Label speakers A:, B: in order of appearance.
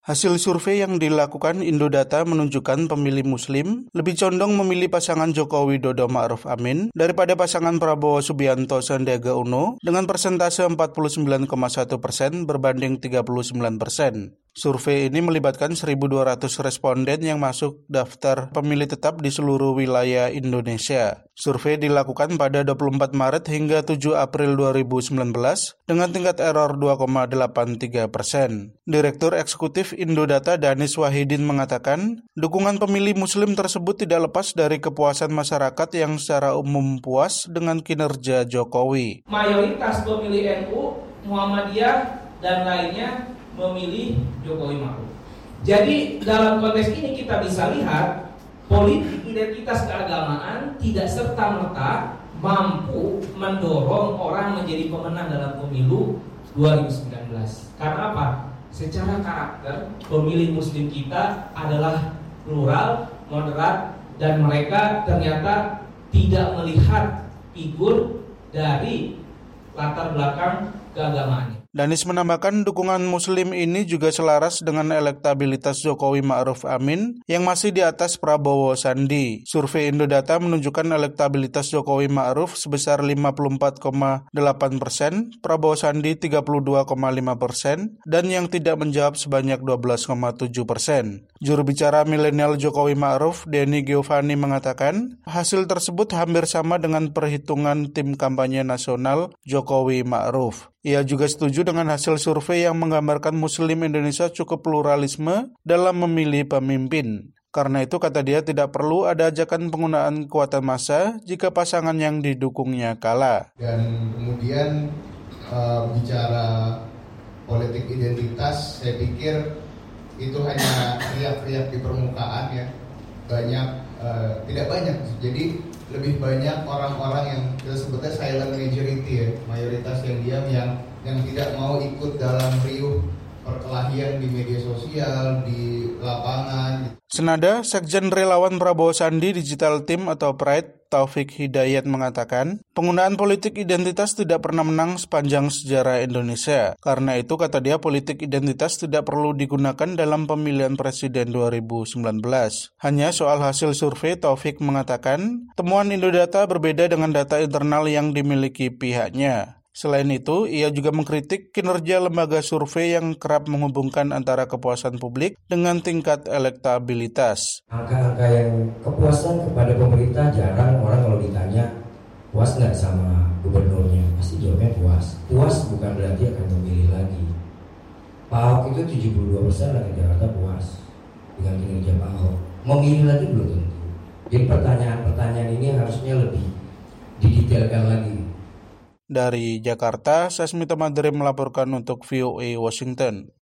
A: Hasil survei yang dilakukan Indodata menunjukkan pemilih Muslim lebih condong memilih pasangan Joko Widodo Ma'ruf Amin daripada pasangan Prabowo Subianto Sandiaga Uno dengan persentase 49,1% berbanding 39%. Survei ini melibatkan 1.200 responden yang masuk daftar pemilih tetap di seluruh wilayah Indonesia. Survei dilakukan pada 24 Maret hingga 7 April 2019 dengan tingkat error 2,83%. Direktur Eksekutif Indodata Danis Wahidin mengatakan, dukungan pemilih Muslim tersebut tidak lepas dari kepuasan masyarakat yang secara umum puas dengan kinerja Jokowi.
B: Mayoritas pemilih NU, Muhammadiyah, dan lainnya memilih Jokowi Ma'ruf. Jadi dalam konteks ini kita bisa lihat politik identitas keagamaan tidak serta-merta mampu mendorong orang menjadi pemenang dalam pemilu 2019. Karena apa? Secara karakter pemilih Muslim kita adalah plural, moderat, dan mereka ternyata tidak melihat figur dari latar belakang keagamaannya.
A: Danis menambahkan dukungan Muslim ini juga selaras dengan elektabilitas Jokowi Ma'ruf Amin yang masih di atas Prabowo Sandi. Survei Indodata menunjukkan elektabilitas Jokowi Ma'ruf sebesar 54,8%, Prabowo Sandi 32,5%, dan yang tidak menjawab sebanyak 12,7%. Juru bicara milenial Jokowi Ma'ruf, Denny Giovanni mengatakan, hasil tersebut hampir sama dengan perhitungan tim kampanye nasional Jokowi Ma'ruf. Ia juga setuju dengan hasil survei yang menggambarkan Muslim Indonesia cukup pluralisme dalam memilih pemimpin. Karena itu, kata dia, tidak perlu ada ajakan penggunaan kekuatan massa jika pasangan yang didukungnya kalah.
C: Dan kemudian bicara politik identitas, saya pikir itu hanya riak-riak di permukaan ya. Tidak banyak. Jadi lebih banyak orang-orang yang kita sebutnya silent majority ya, mayoritas yang diam yang tidak mau ikut dalam riuh perkelahian di media sosial, di lapangan.
A: Senada, Sekjen Relawan Prabowo Sandi Digital Team atau Pride, Taufik Hidayat mengatakan, penggunaan politik identitas tidak pernah menang sepanjang sejarah Indonesia. Karena itu, kata dia, politik identitas tidak perlu digunakan dalam pemilihan presiden 2019. Hanya soal hasil survei, Taufik mengatakan, temuan Indodata berbeda dengan data internal yang dimiliki pihaknya. Selain itu, ia juga mengkritik kinerja lembaga survei yang kerap menghubungkan antara kepuasan publik dengan tingkat elektabilitas.
D: Angka-angka yang kepuasan kepada pemerintah jarang orang kalau ditanya puas nggak sama gubernurnya, pasti jawabnya puas. Puas bukan berarti akan memilih lagi. Pak Ahok itu 72% rakyat Jakarta puas dengan kinerja Pak Ahok. Memilih lagi belum tentu. Jadi pertanyaan-pertanyaan ini harusnya lebih didetailkan lagi.
A: Dari Jakarta, Sasmita Madrim melaporkan untuk VOA Washington.